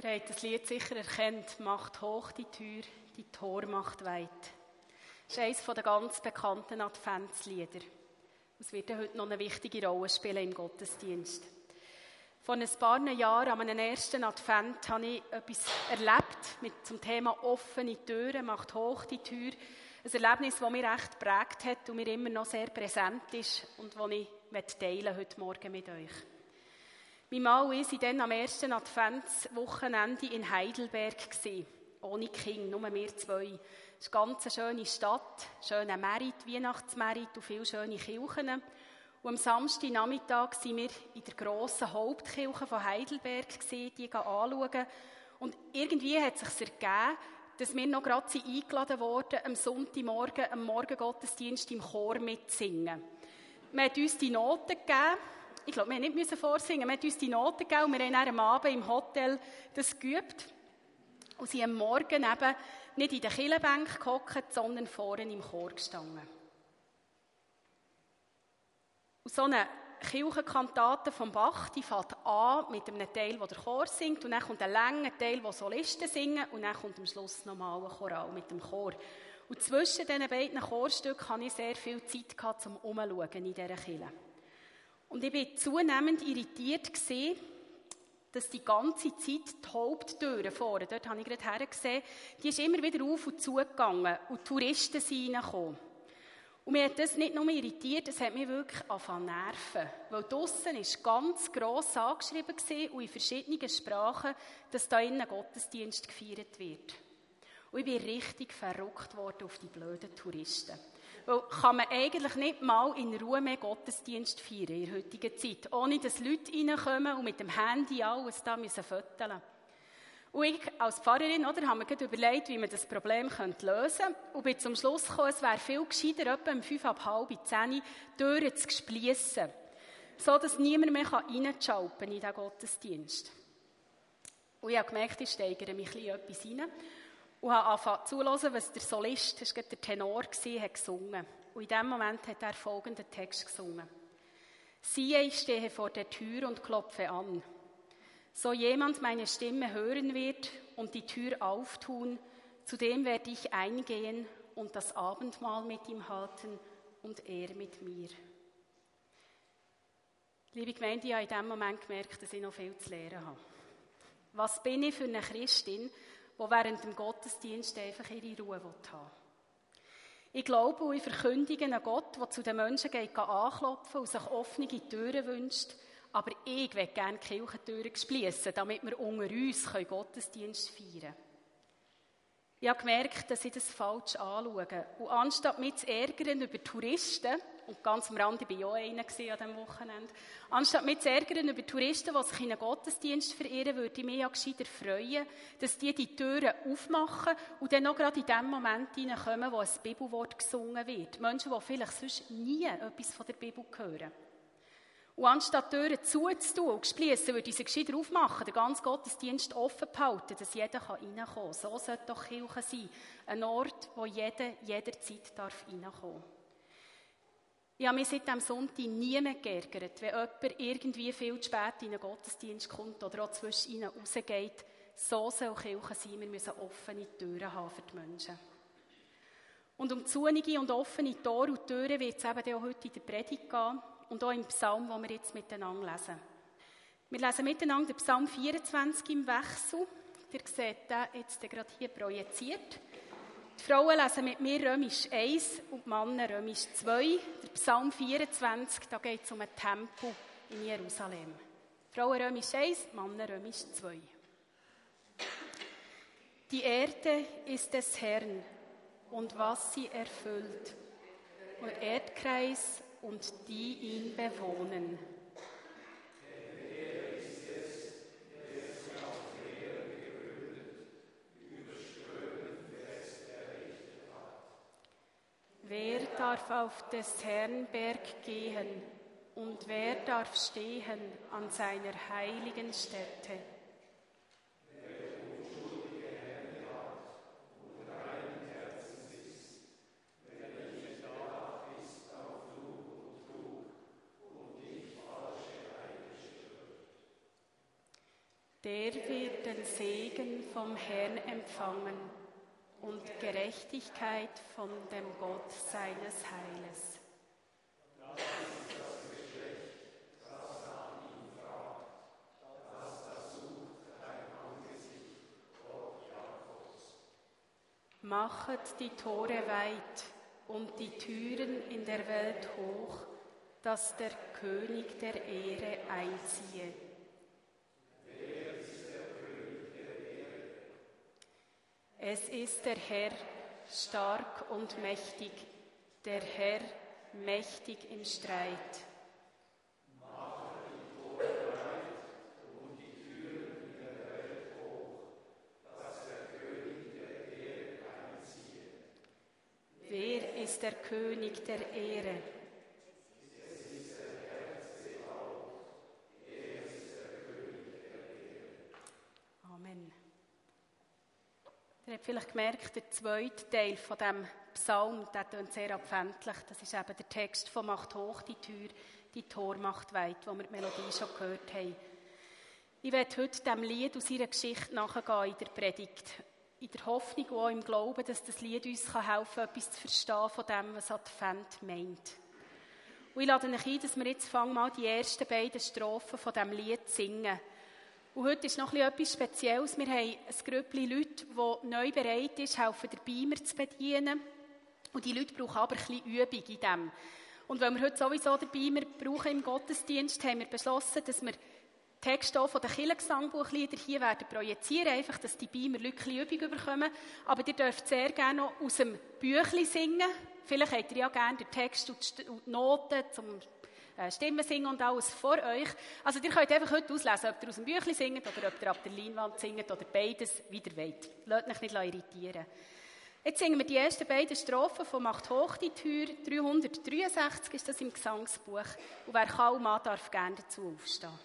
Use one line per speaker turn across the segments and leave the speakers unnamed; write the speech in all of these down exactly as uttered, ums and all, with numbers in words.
Ihr habt das Lied sicher erkannt. Macht hoch die Tür, die Tor macht weit. Das ist eines der ganz bekannten Adventslieder. Es wird heute noch eine wichtige Rolle spielen im Gottesdienst. Vor ein paar Jahren, an meinem ersten Advent, habe ich etwas erlebt mit zum Thema offene Türen, macht hoch die Tür. Ein Erlebnis, das mich recht geprägt hat und mir immer noch sehr präsent ist und das ich teilen heute Morgen mit euch. Mein Mann und ich waren dann am ersten Adventswochenende in Heidelberg, ohne Kinder, nur wir zwei. Es ist eine ganz schöne Stadt, schöner Märit, Weihnachtsmärit und viele schöne Kirchen. Und am Samstagnachmittag waren wir in der grossen Hauptkirche von Heidelberg, die anschauen. Und irgendwie hat es sich ergeben, dass wir noch gerade eingeladen wurden, am Sonntagmorgen, am Morgengottesdienst im Chor mitzusingen. Man hat uns die Noten gegeben. Ich glaube, wir mussten nicht vorsingen. Man hat uns die Noten gegeben und wir haben dann am Abend im Hotel das geübt. Und sie am Morgen eben nicht in den Kirchenbänken gehockt, sondern vorne im Chor gestanden. Und so eine Kirchenkantate vom Bach, die fängt an mit einem Teil, wo der Chor singt, und dann kommt ein langer Teil, wo Solisten singen, und dann kommt am Schluss nochmal ein Choral mit dem Chor. Und zwischen diesen beiden Chorstücken hatte ich sehr viel Zeit gehabt, zum Umschauen in dieser Kirche. Und ich war zunehmend irritiert gewesen, dass die ganze Zeit die Haupttüre vorne, dort habe ich gerade hergesehen, die ist immer wieder auf und zu gegangen und die Touristen sind reingekommen. Und mich hat das nicht nur irritiert, es hat mich wirklich angefangen zu nerven. Weil draussen war ganz gross angeschrieben und in verschiedenen Sprachen, dass da innen Gottesdienst gefeiert wird. Und ich bin richtig verrückt worden auf die blöden Touristen. Weil kann man eigentlich nicht mal in Ruhe mehr Gottesdienst feiern in der heutigen Zeit, ohne dass Leute reinkommen und mit dem Handy alles da müssen fotografieren. Und ich als Pfarrerin, oder, habe mir gerade überlegt, wie man das Problem lösen könnte. Und bin zum Schluss gekommen, es wäre viel gescheiter, etwa um fünf ab halb zehn die Türen zu schliessen, so dass niemand mehr reinschalten kann in diesen Gottesdienst. Und ich habe gemerkt, ich steigere mich ein bisschen etwas rein. Und habe angefangen zuzuhören, was der Solist, das war der Tenor, hat gesungen. Und in diesem Moment hat er folgenden Text gesungen. Siehe, ich stehe vor der Tür und klopfe an. So jemand meine Stimme hören wird und die Tür auftun, zu dem werde ich eingehen und das Abendmahl mit ihm halten und er mit mir. Liebe Gemeinde, ich habe in diesem Moment gemerkt, dass ich noch viel zu lernen habe. Was bin ich für eine Christin, die während dem Gottesdienst einfach ihre Ruhe haben will? Ich glaube und ich verkündige einen Gott, der zu den Menschen geht, anklopfen und sich offene Türen wünscht. Aber ich will gerne die Kirchentüren schliessen, damit wir unter uns Gottesdienst feiern können. Ich habe gemerkt, dass ich das falsch anschaue. Und anstatt mich zu ärgern über Touristen, und ganz am Rande war ich auch einer an diesem Wochenende, anstatt mich zu ärgern über Touristen, die sich in einen Gottesdienst verirren, würde ich mich ja gescheiter freuen, dass die die Türen aufmachen und dann noch gerade in dem Moment hineinkommen, wo ein Bibelwort gesungen wird. Menschen, die vielleicht sonst nie etwas von der Bibel hören. Und anstatt die Türen zuzutun und zu schliessen, würde ich sie gescheiter aufmachen, den ganzen Gottesdienst offen behalten, dass jeder reinkommen kann. So sollte doch Kirche sein. Ein Ort, wo jeder jederzeit reinkommen darf. Ich habe mich seit diesem Sonntag nie mehr geärgert, wenn jemand irgendwie viel zu spät in einen Gottesdienst kommt oder auch zwischen ihnen rausgeht. So soll Kirche sein. Wir müssen offene Türen haben für die Menschen. Und um zunige und offene Tore und Türen wird es eben auch heute in der Predigt gehen. Und auch im Psalm, den wir jetzt miteinander lesen. Wir lesen miteinander den Psalm vierundzwanzig im Wechsel. Ihr seht den jetzt gerade hier projiziert. Die Frauen lesen mit mir Römisch eins und die Männer Römisch zwei. Der Psalm vierundzwanzig, da geht es um ein Tempel in Jerusalem. Frauen Römisch eins, Männer Römisch zwei. Die Erde ist des Herrn und was sie erfüllt. Und Erdkreis und die ihn bewohnen. Wer darf auf des Herrn Berg gehen und wer darf stehen an seiner heiligen Stätte? Der wird den Segen vom Herrn empfangen und Gerechtigkeit von dem Gott seines Heiles. Das ist das Geschlecht, das nach ihm fragt, das das sucht dein Angesicht, Gott Jakobs. Machet die Tore weit und die Türen in der Welt hoch, dass der König der Ehre einziehe. Wer ist der König der Ehre? Es ist der Herr, stark und mächtig, der Herr, mächtig im Streit. Mache die Tore weit und die Türen in der Welt hoch, dass der König der Ehre einziehe. Wer ist der König der Ehre? Amen. Ihr habt vielleicht gemerkt, der zweite Teil von diesem Psalm, der tönt sehr abfändlich. Das ist eben der Text von «Macht hoch die Tür, die Tor macht weit», wo wir die Melodie schon gehört haben. Ich werde heute diesem Lied aus ihrer Geschichte nachgehen in der Predigt. In der Hoffnung und auch im Glauben, dass das Lied uns helfen kann, etwas zu verstehen von dem, was Advent meint. Und ich lade euch ein, dass wir jetzt fangen mal die ersten beiden Strophen von diesem Lied singen. Und heute ist noch etwas Spezielles. Wir haben ein Grüppchen Leute, die neu bereit ist, helfen, den Beamer zu bedienen. Und die Leute brauchen aber ein bisschen Übung in dem. Und weil wir heute sowieso den Beamer brauchen im Gottesdienst, haben wir beschlossen, dass wir Texte von den Kirchengesangbuchliedern hier werden projizieren, einfach, dass die Beamer Leute Übung bekommen. Aber ihr dürft sehr gerne noch aus dem Büchlein singen. Vielleicht habt ihr ja gerne den Text und die Noten zum Stimmen singen und alles vor euch. Also ihr könnt einfach heute auslesen, ob ihr aus dem Büchlein singt oder ob ihr ab der Leinwand singt oder beides, wie ihr wollt. Lasst euch nicht irritieren. Jetzt singen wir die ersten beiden Strophen von «Macht hoch die Tür», dreihundertdreiundsechzig ist das im Gesangsbuch. Und wer kann, Mann darf gerne dazu aufstehen.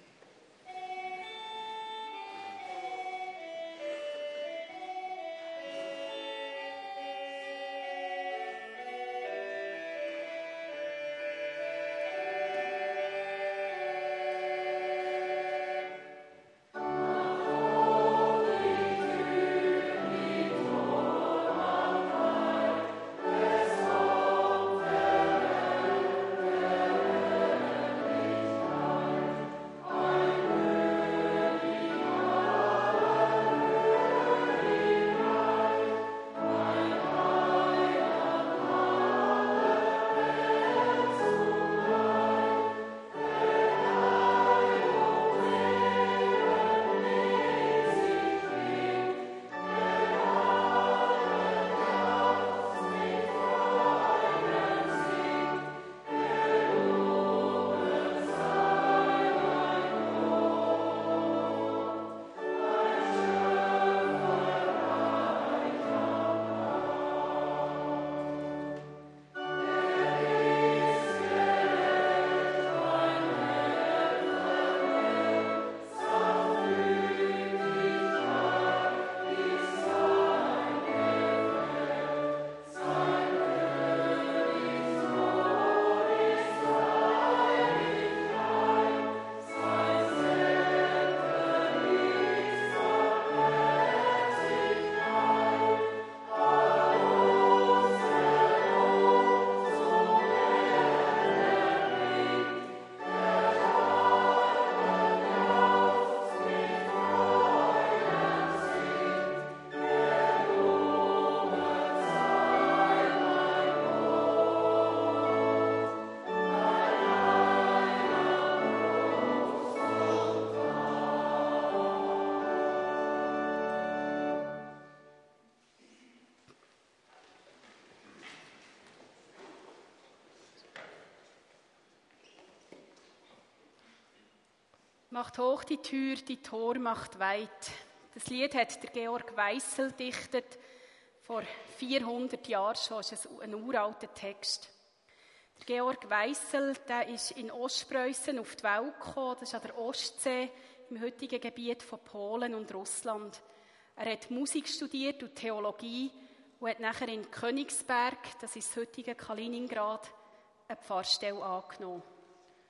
Macht hoch die Tür, die Tor macht weit. Das Lied hat der Georg Weissel dichtet, vor vierhundert Jahren schon, das ist ein uralter Text. Der Georg Weissel, der ist in Ostpreußen auf die Welt gekommen, das ist an der Ostsee, im heutigen Gebiet von Polen und Russland. Er hat Musik studiert und Theologie und hat nachher in Königsberg, das ist das heutige Kaliningrad, eine Pfarrstelle angenommen.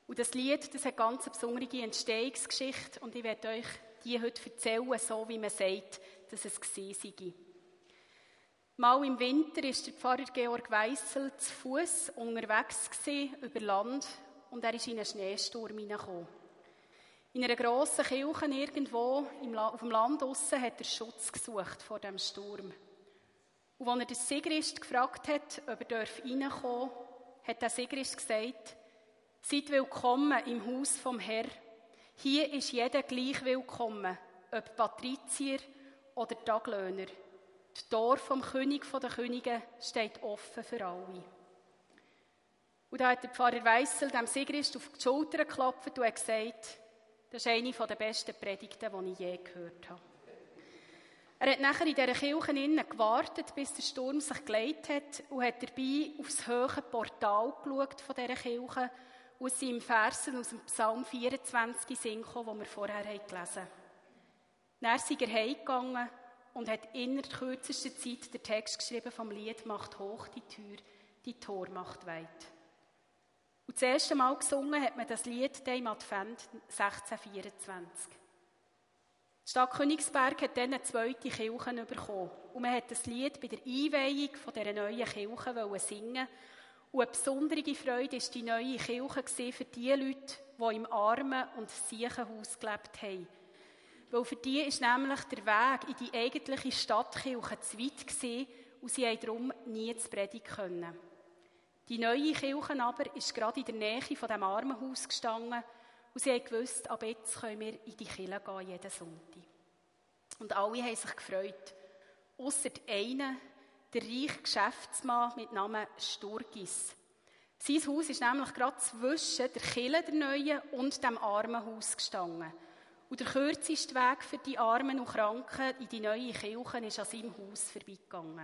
Und das Lied, das hat ganz eine besondere Entstehungsgeschichte und ich werde euch die heute erzählen, so wie man sagt, dass es gewesen sei. Mal im Winter war der Pfarrer Georg Weissel zu Fuss unterwegs gewesen, über Land und er ist in einen Schneesturm hineingekommen. In einer grossen Kirche irgendwo im La- auf dem Land draussen hat er Schutz gesucht vor dem Sturm. Und als er den Sigrist gefragt hat, ob er reinkommen darf, hat der Sigrist gesagt, seid willkommen im Haus vom Herrn. Hier ist jeder gleich willkommen, ob Patrizier oder Taglöhner. Das Tor vom König der Könige steht offen für alle. Und da hat der Pfarrer Weissel dem Sigrist auf die Schulter geklopft und hat gesagt, das ist eine der besten Predigten, die ich je gehört habe. Er hat nachher in dieser Kirche innen gewartet, bis der Sturm sich gelegt hat und hat dabei auf das hohe Portal geschaut von dieser Kirche und es sind Versen aus dem Psalm vierundzwanzig Sinn gekommen, die wir vorher gelesen haben. Dann ist er heimgegangen und hat innerhalb kürzester Zeit den Text geschrieben vom Lied «Macht hoch die Tür, die Tor macht weit». Und das erste Mal gesungen hat man das Lied im Advent sechzehnhundertvierundzwanzig. Die Stadt Königsberg hat dann eine zweite Kirche bekommen. Und man hat das Lied bei der Einweihung von dieser neuen Kirche singen. Und eine besondere Freude war die neue Kirche für die Leute, die im Armen- und Siechenhaus gelebt haben. Weil für die war nämlich der Weg in die eigentliche Stadtkirche zu weit gewesen, und sie konnten darum nie zu predigen können. Die neue Kirche aber ist gerade in der Nähe von diesem Armenhaus gestanden und sie haben gewusst, ab jetzt können wir in die Kirche gehen, jeden Sonntag. Und alle haben sich gefreut. Ausser einer, der reiche Geschäftsmann mit Namen Sturgis. Sein Haus ist nämlich gerade zwischen der Kirche der Neuen und dem Armenhaus gestanden. Und der kürzeste Weg für die Armen und Kranken in die neue Kirche ist an seinem Haus vorbeigegangen.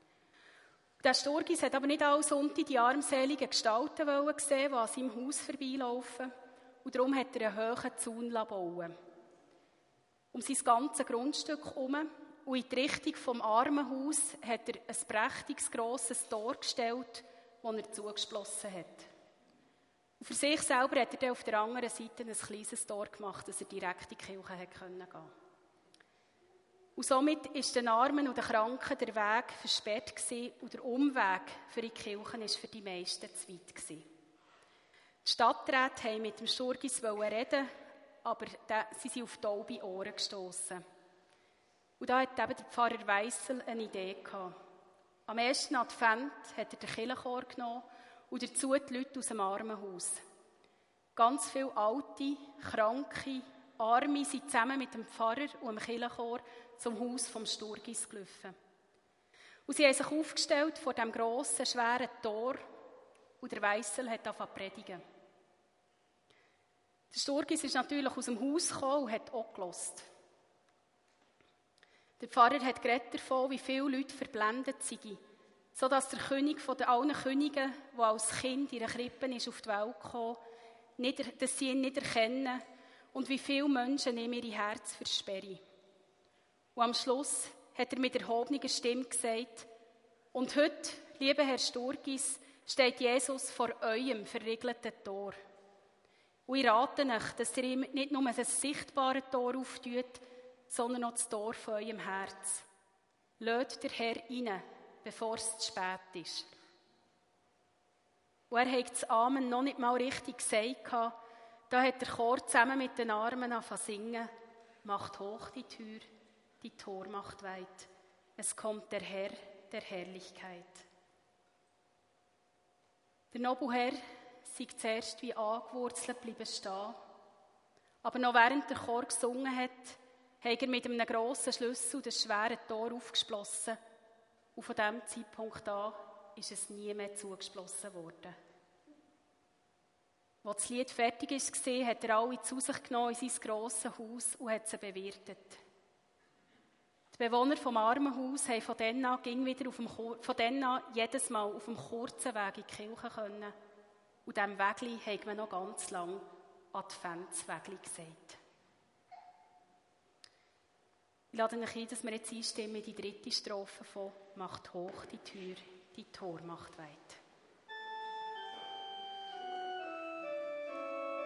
Der Sturgis hat aber nicht alle Sonntag die armseligen Gestalten sehen, die an seinem Haus vorbeilaufen. Und darum hat er einen hohen Zaun bauen um sein ganzes Grundstück herum. Und in die Richtung vom Armenhaus hat er ein prächtiges, grosses Tor gestellt, das er zugeschlossen hat. Und für sich selber hat er dann auf der anderen Seite ein kleines Tor gemacht, dass er direkt in die Kirche gehen konnte. Und somit ist den Armen und den Kranken der Weg versperrt gewesen, und der Umweg für die Kirche war für die meisten zu weit gewesen. Die Stadträte wollten mit dem Sturgis reden, aber sie sind auf taube Ohren gestossen. Und da hat eben der Pfarrer Weissel eine Idee gehabt. Am ersten Advent hat er den Kirchenchor genommen und dazu die Leute aus dem Armenhaus. Ganz viele Alte, Kranke, Arme sind zusammen mit dem Pfarrer und dem Kirchenchor zum Haus vom Sturgis gelaufen. Und sie haben sich aufgestellt vor dem grossen, schweren Tor und der Weissel hat angefangen zu predigen. Der Sturgis ist natürlich aus dem Haus gekommen und hat auch gehört. Der Pfarrer hat geredet davon, wie viele Leute verblendet seien, sodass der König von allen Königen, der als Kind in einer Krippe ist auf die Welt gekommen, nicht, dass sie ihn nicht erkennen und wie viele Menschen ihm ihre Herzen versperren. Und am Schluss hat er mit erhobener Stimme gesagt, und heute, lieber Herr Sturgis, steht Jesus vor eurem verriegelten Tor. Und ich rate euch, dass ihr ihm nicht nur ein sichtbares Tor auftut, sondern auch das Tor von eurem Herz. Lasst der Herr rein, bevor es zu spät ist. Und er hat das Amen noch nicht mal richtig gesagt. Da hat der Chor zusammen mit den Armen angefangen zu singen. Macht hoch die Tür, die Tor macht weit. Es kommt der Herr der Herrlichkeit. Der Nobelherr sei zuerst wie angewurzelt bleiben stehen. Aber noch während der Chor gesungen hat, hat er mit einem grossen Schlüssel das schwere Tor aufgeschlossen. Und von diesem Zeitpunkt an ist es nie mehr zugeschlossen worden. Als das Lied fertig war, hat er alle zu sich genommen in sein grosses Haus und hat sie bewirtet. Die Bewohner des Armenhaus haben von dann an, ging wieder auf dem, von dann an jedes Mal auf dem kurzen Weg in die Kirche können. Und diesem Wegli hat man noch ganz lange Adventswegli gesagt. Ich lade euch ein, dass wir jetzt einstimmen in die dritte Strophe von «Macht hoch die Tür, die Tor macht weit».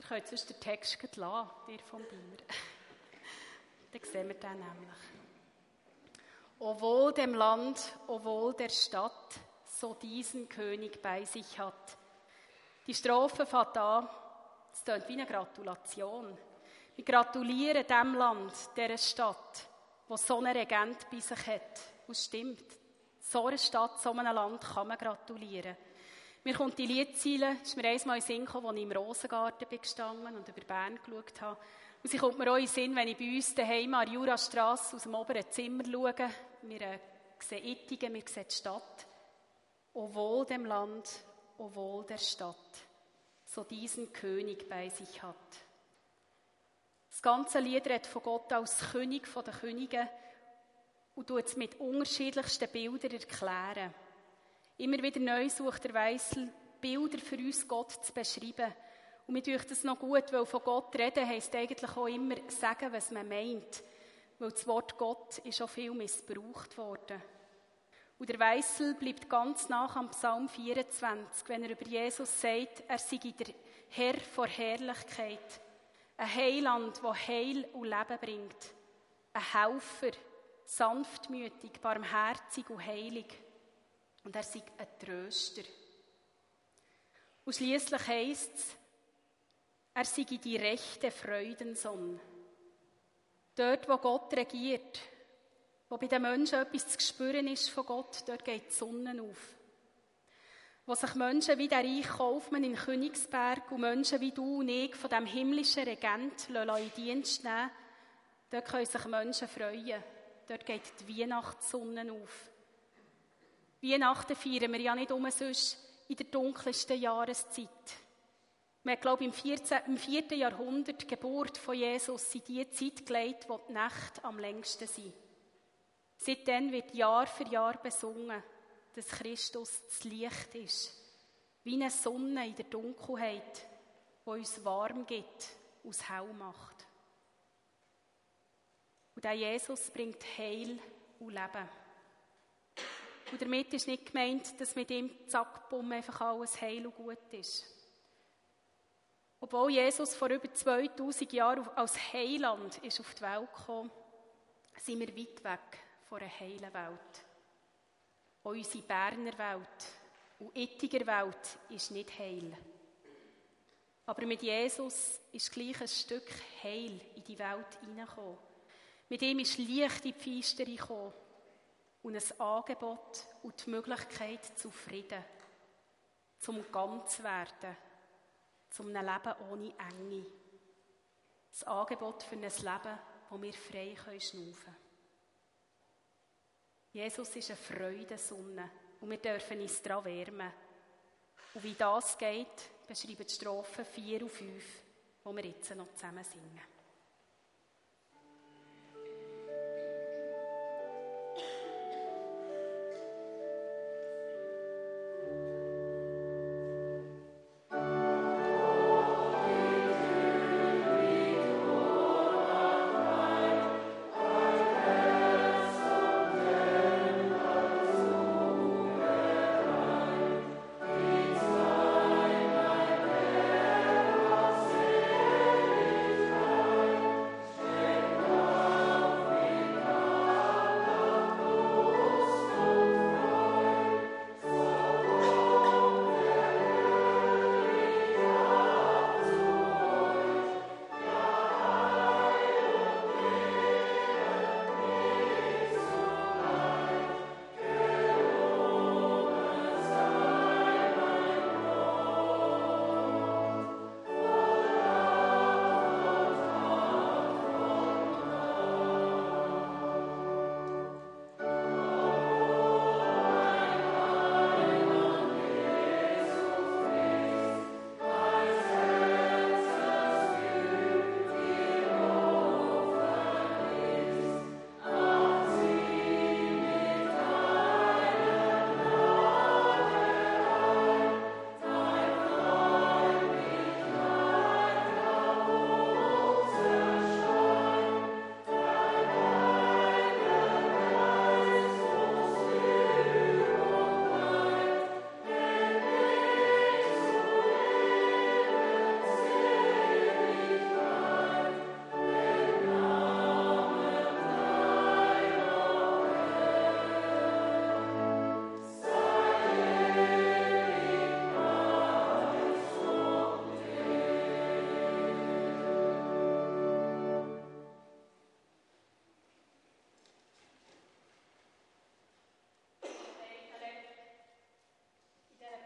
könnt sonst den Text gleich lassen, ihr vom Beamer. Dann sehen wir den nämlich. O wohl dem Land, o wohl der Stadt, so diesen König bei sich hat. Die Strophe fängt an, es klingt wie eine Gratulation. Wir gratulieren dem Land, dieser Stadt, wo so einen Regent bei sich hat. Und stimmt, so einer Stadt, so einem Land kann man gratulieren. Mir kommt die Liedzeile, ist mir einmal in den Sinn gekommen, als ich im Rosengarten bin gestanden und über Bern geschaut habe. Und sie kommt mir auch in den Sinn, wenn ich bei uns daheim an der Jurastrasse aus dem oberen Zimmer schaue. Wir äh, sehen Ittigen, wir sehen die Stadt. O wohl dem Land, o wohl der Stadt, so diesen König bei sich hat. Das ganze Lied redet von Gott als König der Könige und tut es mit unterschiedlichsten Bildern erklären. Immer wieder neu sucht der Weissel Bilder für uns Gott zu beschreiben. Und mir tut das noch gut, weil von Gott reden heisst eigentlich auch immer sagen, was man meint. Weil das Wort Gott ist auch viel missbraucht worden. Und der Weissel bleibt ganz nach am Psalm vierundzwanzig, wenn er über Jesus sagt, er sei der Herr vor Herrlichkeit. Ein Heiland, der Heil und Leben bringt. Ein Helfer, sanftmütig, barmherzig und heilig. Und er sei ein Tröster. Und schliesslich heisst es, er sei die rechte Freudensonne. Dort, wo Gott regiert, wo bei den Menschen etwas zu spüren ist von Gott, dort geht die Sonne auf. Wo sich Menschen wie der reiche Kaufmann in Königsberg und Menschen wie du und ich von dem himmlischen Regent in Dienst nehmen, dort können sich Menschen freuen. Dort geht die Weihnachtssonne auf. Weihnachten feiern wir ja nicht um sonst in der dunkelsten Jahreszeit. Man hat, glaube ich, im, vierzehnten, im vierten Jahrhundert die Geburt von Jesus in die Zeit gelegt, wo die Nächte am längsten sind. Seitdem wird Jahr für Jahr besungen, dass Christus das Licht ist. Wie eine Sonne in der Dunkelheit, die uns warm gibt, aus hell macht. Und der Jesus bringt Heil und Leben. Und damit ist nicht gemeint, dass mit ihm zack, bumm, einfach alles heil und gut ist. Obwohl Jesus vor über zweitausend Jahren als Heiland ist auf die Welt gekommen, sind wir weit weg von einer heilen Welt. Auch unsere Berner Welt und Ittiger Welt ist nicht heil. Aber mit Jesus ist gleich ein Stück Heil in die Welt hineingekommen. Mit ihm ist Licht in die Feisterei gekommen und ein Angebot und die Möglichkeit zu Frieden, zum ganz werden, zum einem Leben ohne Enge. Das Angebot für ein Leben, wo wir frei schnaufen können. Jesus ist eine Freudensonne und wir dürfen uns daran wärmen. Und wie das geht, beschreiben die Strophen vier und fünf, die wir jetzt noch zusammen singen.
Thank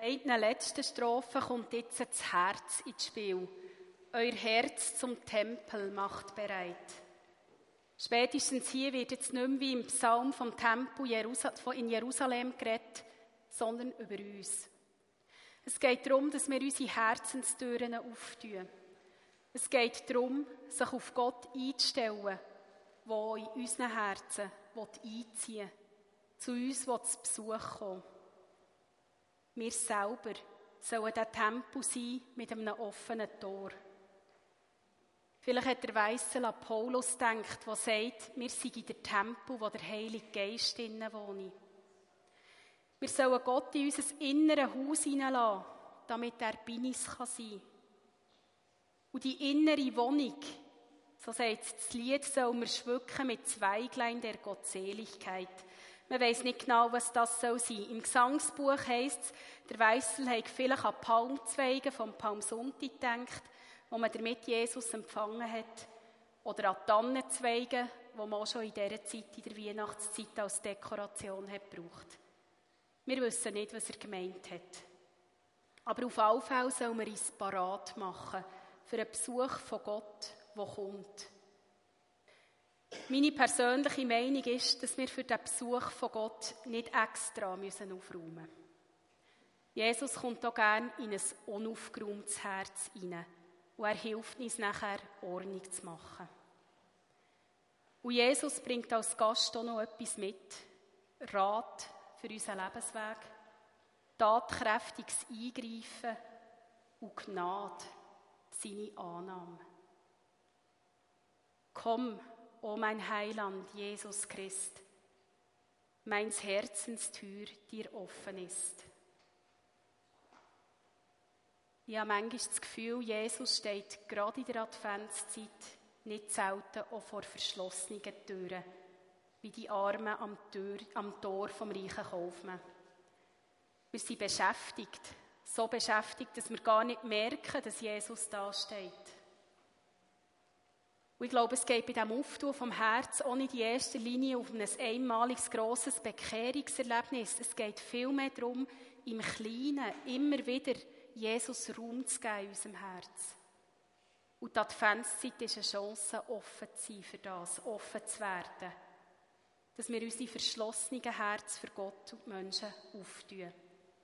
In der letzten Strophe kommt jetzt das Herz ins Spiel. Euer Herz zum Tempel macht bereit. Spätestens hier wird jetzt nicht mehr wie im Psalm vom Tempel in Jerusalem geredet, sondern über uns. Es geht darum, dass wir unsere Herzenstüren auftun. Es geht darum, sich auf Gott einzustellen, der in unseren Herzen einziehen will, zu uns zu Besuch kommen. Wir selber sollen der Tempel sein mit einem offenen Tor. Vielleicht hat der Weisse Paulus gedacht, der sagt, wir seien der Tempel, wo der Heilige Geist innen wohnt. Wir sollen Gott in unser inneres Haus hineinlassen, damit er bei uns sein kann. Und die innere Wohnung, so sagt das Lied, sollen wir schmücken mit Zweiglein der Gottseligkeit. Man weiss nicht genau, was das soll sein. Im Gesangsbuch heisst es, der Weissel hat vielleicht an Palmzweige vom Palmsonntag gedacht, wo man damit Jesus empfangen hat. Oder an Tannenzweige, die man auch schon in dieser Zeit, in der Weihnachtszeit, als Dekoration hat gebraucht. Wir wissen nicht, was er gemeint hat. Aber auf alle Fälle sollen wir uns parat machen für einen Besuch von Gott, der kommt. Meine persönliche Meinung ist, dass wir für den Besuch von Gott nicht extra müssen aufräumen müssen. Jesus kommt auch gerne in ein unaufgeräumtes Herz hinein und er hilft uns nachher, Ordnung zu machen. Und Jesus bringt als Gast auch noch etwas mit. Rat für unseren Lebensweg, tatkräftiges Eingreifen und Gnade, seine Annahme. Komm, o mein Heiland, Jesus Christ, meins Herzenstür dir offen ist. Ich habe manchmal das Gefühl, Jesus steht gerade in der Adventszeit nicht selten auch vor verschlossenen Türen, wie die Armen am, Tür, am Tor vom reichen Kaufmann. Wir sind beschäftigt, so beschäftigt, dass wir gar nicht merken, dass Jesus da steht. Und ich glaube, es geht bei diesem Auftun vom Herz auch nicht in erster Linie auf ein einmaliges, grosses Bekehrungserlebnis. Es geht vielmehr darum, im Kleinen immer wieder Jesus Raum zu geben in unserem Herz. Und die Adventszeit ist eine Chance, offen zu sein für das, offen zu werden. Dass wir unsere verschlossenen Herzen für Gott und die Menschen auftun.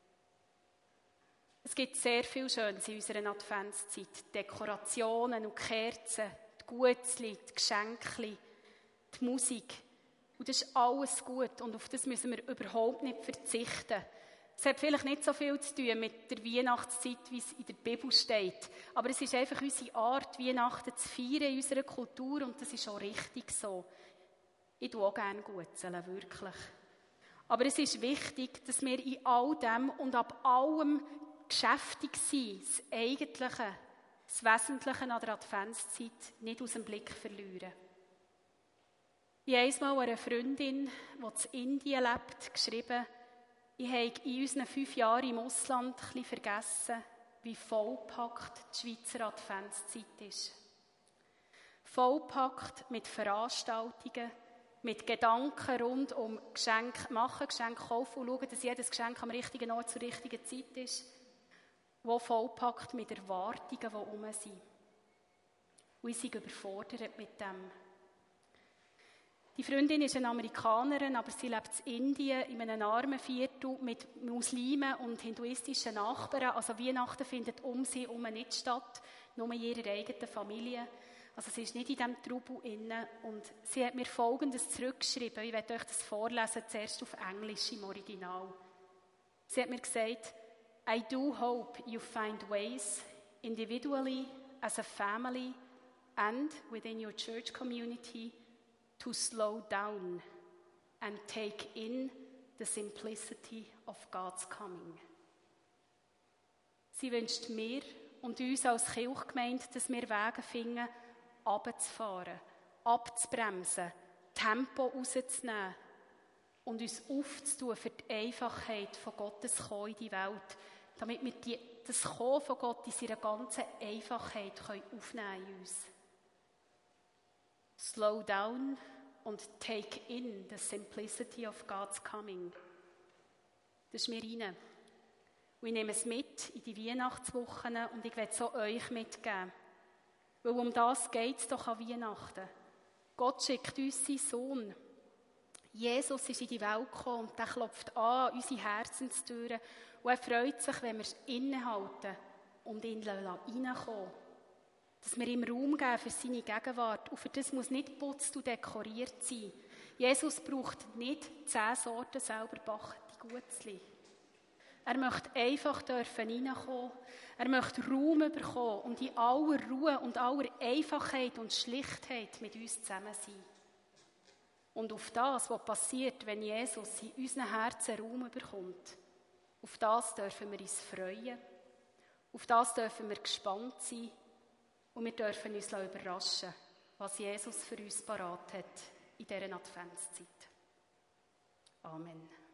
Es gibt sehr viel Schönes in unserer Adventszeit. Dekorationen und Kerzen, die Gutzli, die Geschenkli, die Musik. Und das ist alles gut und auf das müssen wir überhaupt nicht verzichten. Es hat vielleicht nicht so viel zu tun mit der Weihnachtszeit, wie es in der Bibel steht. Aber es ist einfach unsere Art, Weihnachten zu feiern in unserer Kultur und das ist auch richtig so. Ich tue auch gerne Gutzeln, wirklich. Aber es ist wichtig, dass wir in all dem und ab allem geschäftig sind, das Eigentliche, das Wesentliche an der Adventszeit nicht aus dem Blick verlieren. Ich habe einmal einer Freundin, die in Indien lebt, geschrieben, ich habe in unseren fünf Jahren im Ausland ein bisschen vergessen, wie vollpackt die Schweizer Adventszeit ist. Vollpackt mit Veranstaltungen, mit Gedanken rund um Geschenke machen, Geschenke kaufen und schauen, dass jedes Geschenk am richtigen Ort zur richtigen Zeit ist, wo vollpackt mit Erwartungen, die herum sind. Und ich bin überfordert mit dem. Die Freundin ist eine Amerikanerin, aber sie lebt in Indien in einem armen Viertel mit Muslimen und hinduistischen Nachbarn. Also Weihnachten findet um sie herum nicht statt, nur in ihrer eigenen Familie. Also sie ist nicht in diesem Trubel inne. Und sie hat mir Folgendes zurückgeschrieben. Ich werde euch das vorlesen, zuerst auf Englisch im Original. Sie hat mir gesagt, I do hope you find ways, individually, as a family, and within your church community, to slow down and take in the simplicity of God's coming. Sie wünscht mir und uns als Kirchgemeinde, dass wir Wege finden, runterzufahren, abzubremsen, Tempo rauszunehmen und uns aufzutun für die Einfachheit von Gottes Kommen in die Welt, damit wir die, das Kommen von Gott in seiner ganzen Einfachheit können aufnehmen in uns. Slow down und take in the simplicity of God's coming. Das ist mir rein. Und ich nehme es mit in die Weihnachtswochen und ich werde es auch euch mitgeben. Weil um das geht es doch an Weihnachten. Gott schickt uns seinen Sohn. Jesus ist in die Welt gekommen und er klopft an unsere Herzenstüren. Und er freut sich, wenn wir es innehalten und ihn reinkommen. Dass wir ihm Raum geben für seine Gegenwart. Und für das muss nicht geputzt und dekoriert sein. Jesus braucht nicht zehn Sorten selber gebackene Gutzli. Er möchte einfach dürfen reinkommen. Er möchte Raum bekommen und in aller Ruhe und aller Einfachheit und Schlichtheit mit uns zusammen sein. Und auf das, was passiert, wenn Jesus in unseren Herzen Raum bekommt, auf das dürfen wir uns freuen. Auf das dürfen wir gespannt sein. Und wir dürfen uns überraschen, was Jesus für uns parat hat in dieser Adventszeit. Amen.